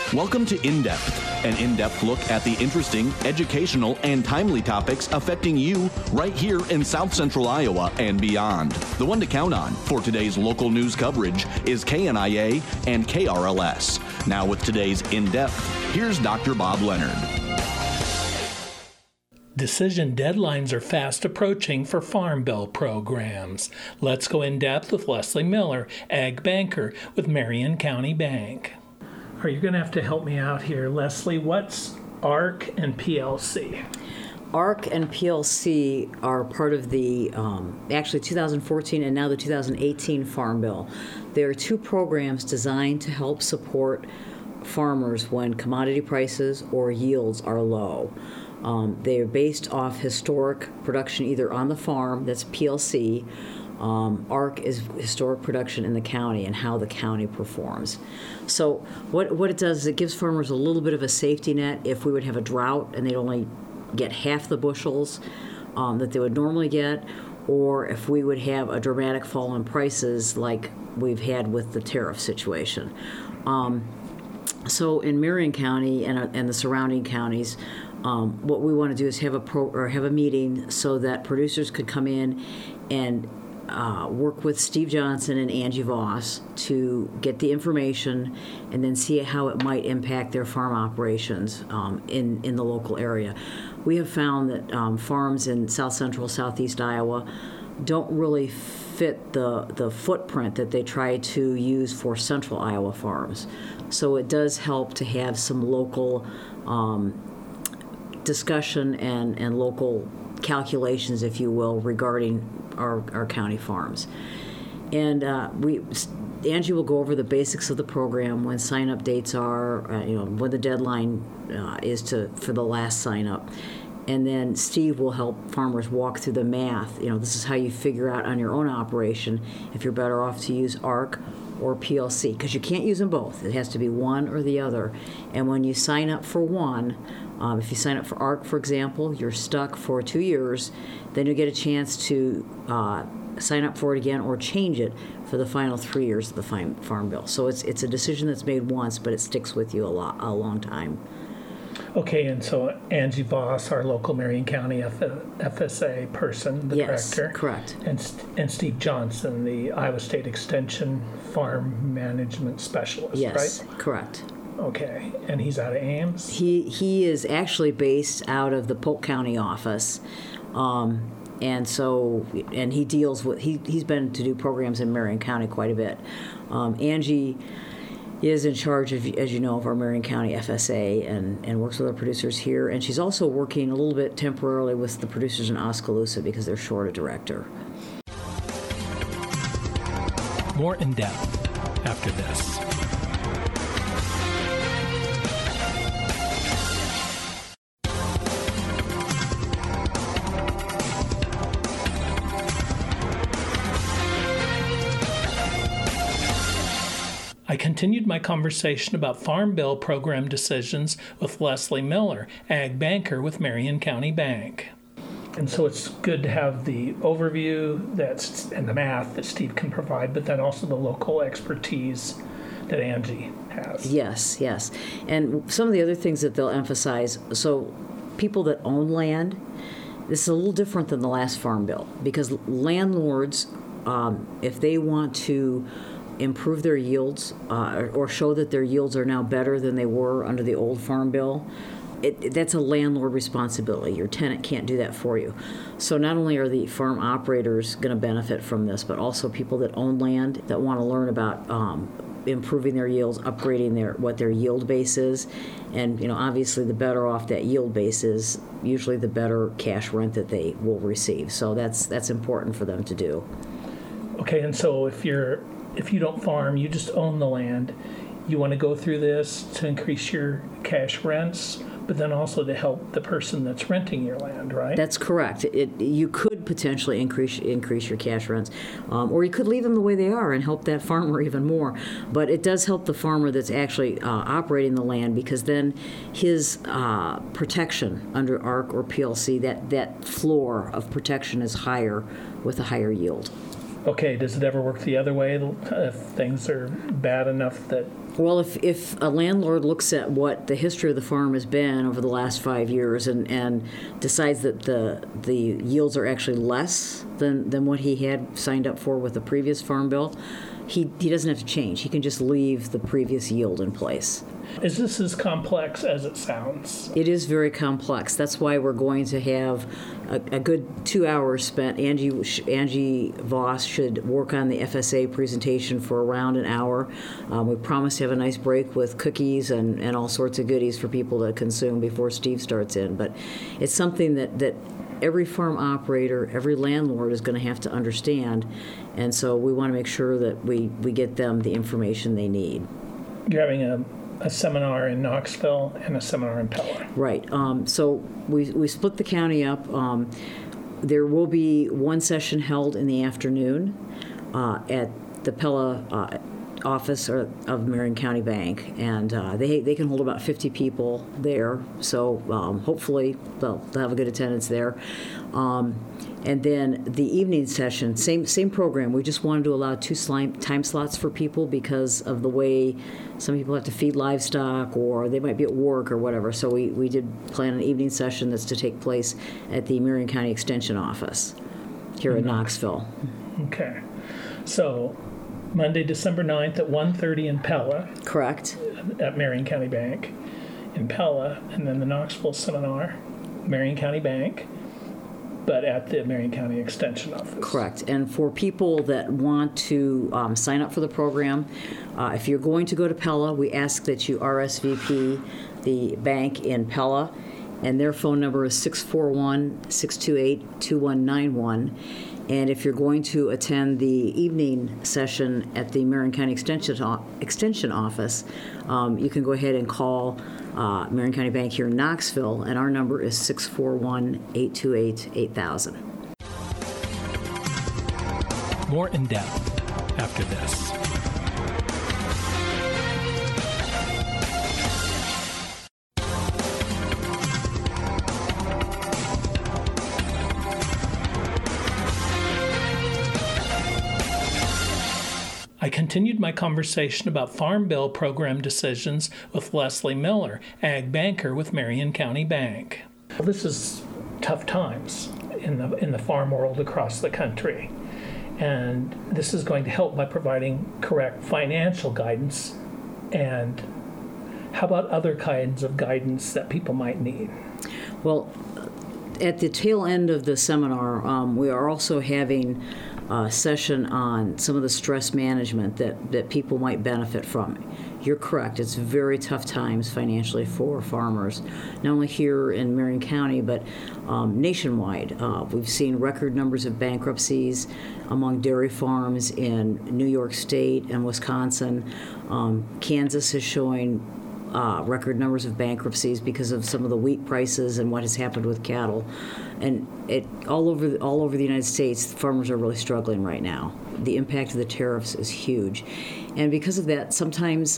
Welcome to In Depth, an in-depth look at the interesting, educational, and timely topics affecting you right here in South Central Iowa and beyond. The one to count on for today's local news coverage is KNIA and KRLS. Now with today's In Depth, here's Dr. Bob Leonard. Decision deadlines are fast approaching for Farm Bill programs. Let's go in depth with Leslie Miller, Ag Banker with Marion County Bank. Are you going to have to help me out here, Leslie? What's ARC and PLC? ARC and PLC are part of the, actually 2014 and now the 2018 Farm Bill. There are two programs designed to help support farmers when commodity prices or yields are low. They are based off historic production either on the farm, that's PLC. ARC is historic production in the county and how the county performs. So what it does is it gives farmers a little bit of a safety net if we would have a drought and they'd only get half the bushels that they would normally get, or if we would have a dramatic fall in prices like we've had with the tariff situation. So in Marion County and the surrounding counties, what we want to do is have a meeting so that producers could come in and work with Steve Johnson and Angie Voss to get the information and then see how it might impact their farm operations in the local area. We have found that farms in South Central, Southeast Iowa don't really fit the footprint that they try to use for Central Iowa farms. So it does help to have some local discussion and local calculations, if you will, regarding our county farms. And Angie will go over the basics of the program, when sign-up dates are, when the deadline is for the last sign-up. And then Steve will help farmers walk through the math. This is how you figure out on your own operation if you're better off to use ARC or PLC, because you can't use them both. It has to be one or the other. And when you sign up for one, if you sign up for ARC, for example, you're stuck for 2 years. Then you'll get a chance to sign up for it again or change it for the final 3 years of the Farm Bill. So it's a decision that's made once, but it sticks with you a long time. Okay, and so Angie Voss, our local Marion County FSA person, the director. Yes, correct. And Steve Johnson, the Iowa State Extension Farm Management Specialist, yes, right? Yes, correct. Okay, and he's out of Ames? He is actually based out of the Polk County office. And he deals with, he's been to do programs in Marion County quite a bit. Angie is in charge of, as you know, of our Marion County FSA and works with our producers here. And she's also working a little bit temporarily with the producers in Oskaloosa because they're short a director. More in depth after this. I continued my conversation about Farm Bill program decisions with Leslie Miller, Ag Banker with Marion County Bank. And so it's good to have the overview and the math that Steve can provide, but then also the local expertise that Angie has. Yes. And some of the other things that they'll emphasize, so people that own land, this is a little different than the last Farm Bill, because landlords, if they want to improve their yields or show that their yields are now better than they were under the old Farm Bill, that's a landlord responsibility. Your tenant can't do that for you. So not only are the farm operators going to benefit from this, but also people that own land that want to learn about improving their yields, upgrading what their yield base is. And obviously the better off that yield base is, usually the better cash rent that they will receive. So that's important for them to do. Okay, and so if you don't farm, you just own the land, you want to go through this to increase your cash rents, but then also to help the person that's renting your land, right? That's correct. You could potentially increase your cash rents, or you could leave them the way they are and help that farmer even more. But it does help the farmer that's actually operating the land, because then his protection under ARC or PLC, that floor of protection is higher with a higher yield. Okay, does it ever work the other way if things are bad enough that... Well, if a landlord looks at what the history of the farm has been over the last 5 years and decides that the yields are actually less than what he had signed up for with the previous farm bill, he doesn't have to change. He can just leave the previous yield in place. Is this as complex as it sounds? It is very complex. That's why we're going to have a good 2 hours spent. Angie Voss should work on the FSA presentation for around an hour. We promise to have a nice break with cookies and all sorts of goodies for people to consume before Steve starts in. But it's something that every farm operator, every landlord is going to have to understand. And so we want to make sure that we get them the information they need. You're having a seminar in Knoxville and a seminar in Pella. Right. So we split the county up. There will be one session held in the afternoon at the Pella office of Marion County Bank, and they can hold about 50 people there. So hopefully they'll have a good attendance there. And then the evening session, same program. We just wanted to allow 2 time slots for people because of the way some people have to feed livestock or they might be at work or whatever. So we did plan an evening session that's to take place at the Marion County Extension office here in Knoxville. Okay. So Monday, December 9th at 1:30 in Pella. Correct. At Marion County Bank in Pella, and then the Knoxville seminar, Marion County Bank, but at the Marion County Extension office. Correct. And for people that want to sign up for the program, if you're going to go to Pella, we ask that you RSVP the bank in Pella, and their phone number is 641-628-2191. And if you're going to attend the evening session at the Marion County Extension office, you can go ahead and call Marion County Bank here in Knoxville, and our number is 641-828-8000. More in depth after this. I continued my conversation about Farm Bill program decisions with Leslie Miller, ag banker with Marion County Bank. Well, this is tough times in the farm world across the country, and this is going to help by providing correct financial guidance. And how about other kinds of guidance that people might need? Well, at the tail end of the seminar, we are also having session on some of the stress management that people might benefit from. You're correct. It's very tough times financially for farmers, not only here in Marion County, but nationwide. We've seen record numbers of bankruptcies among dairy farms in New York State and Wisconsin. Kansas is showing record numbers of bankruptcies because of some of the wheat prices and what has happened with cattle. And all over the United States, farmers are really struggling right now. The impact of the tariffs is huge. And because of that, sometimes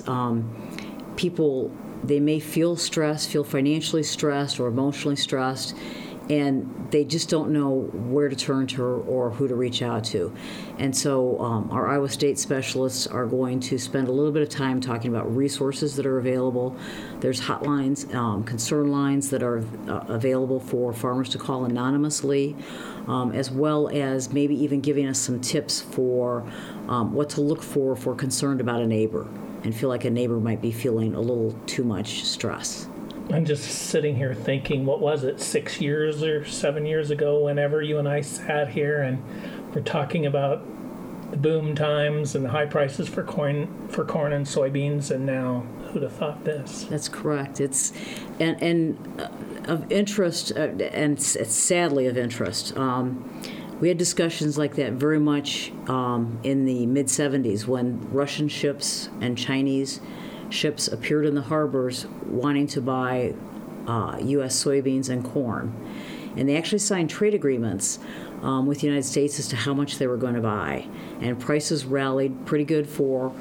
people, they may feel stressed, feel financially stressed or emotionally stressed, and they just don't know where to turn to or who to reach out to. And so our Iowa State specialists are going to spend a little bit of time talking about resources that are available. There's hotlines, concern lines that are available for farmers to call anonymously, as well as maybe even giving us some tips for what to look for if we're concerned about a neighbor and feel like a neighbor might be feeling a little too much stress. I'm just sitting here thinking, what was it, 6 years or 7 years ago, whenever you and I sat here and we're talking about the boom times and the high prices for corn and soybeans, and now who'd have thought this? That's correct. It's and of interest, and it's sadly of interest. We had discussions like that very much in the mid-'70s when Russian ships and Chinese ships appeared in the harbors wanting to buy U.S. soybeans and corn. And they actually signed trade agreements with the United States as to how much they were going to buy. And prices rallied pretty good for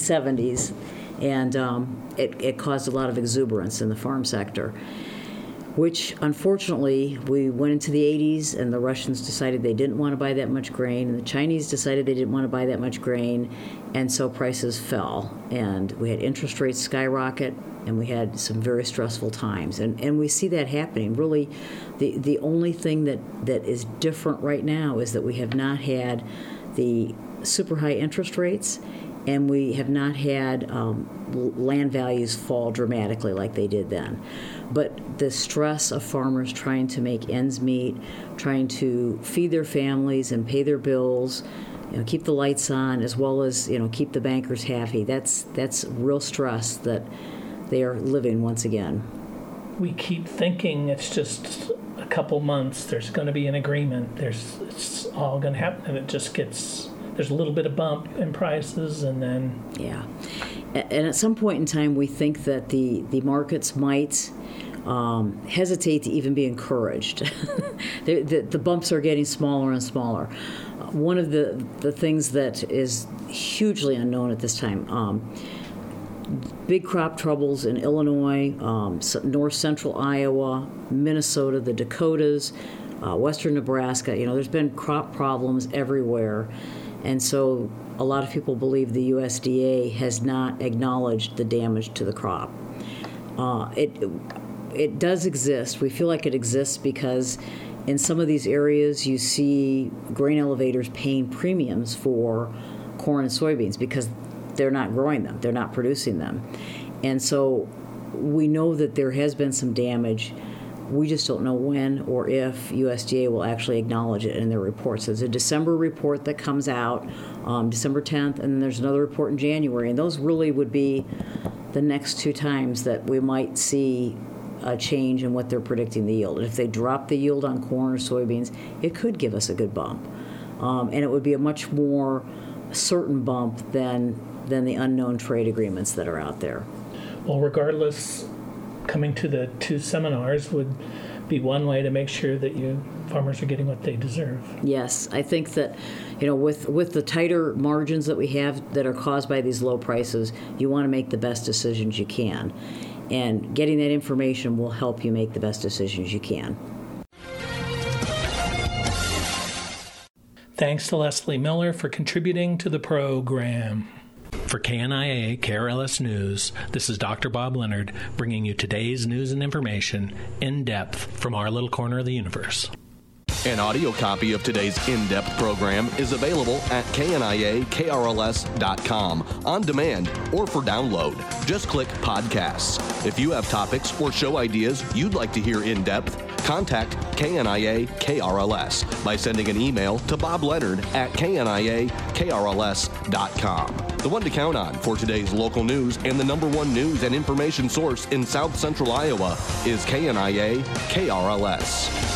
1970s, and it caused a lot of exuberance in the farm sector. which unfortunately we went into the 80s and the Russians decided they didn't want to buy that much grain, and the Chinese decided they didn't want to buy that much grain, and so prices fell, and we had interest rates skyrocket, and we had some very stressful times, and we see that happening. Really, the only thing that is different right now is that we have not had the super high interest rates, and we have not had land values fall dramatically like they did then. But the stress of farmers trying to make ends meet, trying to feed their families and pay their bills, keep the lights on, as well as keep the bankers happy. That's real stress that they are living once again. We keep thinking it's just a couple months. There's going to be an agreement. It's all going to happen, and it just gets. There's a little bit of bump in prices, and then... Yeah. And at some point in time, we think that the markets might hesitate to even be encouraged. The bumps are getting smaller and smaller. One of the things that is hugely unknown at this time, big crop troubles in Illinois, north central Iowa, Minnesota, the Dakotas, western Nebraska. There's been crop problems everywhere. And so a lot of people believe the USDA has not acknowledged the damage to the crop. It does exist. We feel like it exists because in some of these areas you see grain elevators paying premiums for corn and soybeans because they're not growing them, they're not producing them. And so we know that there has been some damage. We just don't know when or if USDA will actually acknowledge it in their reports. There's a December report that comes out, December 10th, and then there's another report in January. And those really would be the next two times that we might see a change in what they're predicting the yield. And if they drop the yield on corn or soybeans, it could give us a good bump. And it would be a much more certain bump than the unknown trade agreements that are out there. Well, regardless, coming to the two seminars would be one way to make sure that farmers are getting what they deserve. Yes, I think that with the tighter margins that we have that are caused by these low prices, you want to make the best decisions you can, and getting that information will help you make the best decisions you can. Thanks to Leslie Miller for contributing to the program. For KNIA KRLS News, this is Dr. Bob Leonard bringing you today's news and information in depth from our little corner of the universe. An audio copy of today's in-depth program is available at KNIA-KRLS.com on demand or for download. Just click Podcasts. If you have topics or show ideas you'd like to hear in depth, contact KNIA-KRLS by sending an email to BobLeonard@KNIA-KRLS.com. The one to count on for today's local news and the number one news and information source in South Central Iowa is KNIA-KRLS.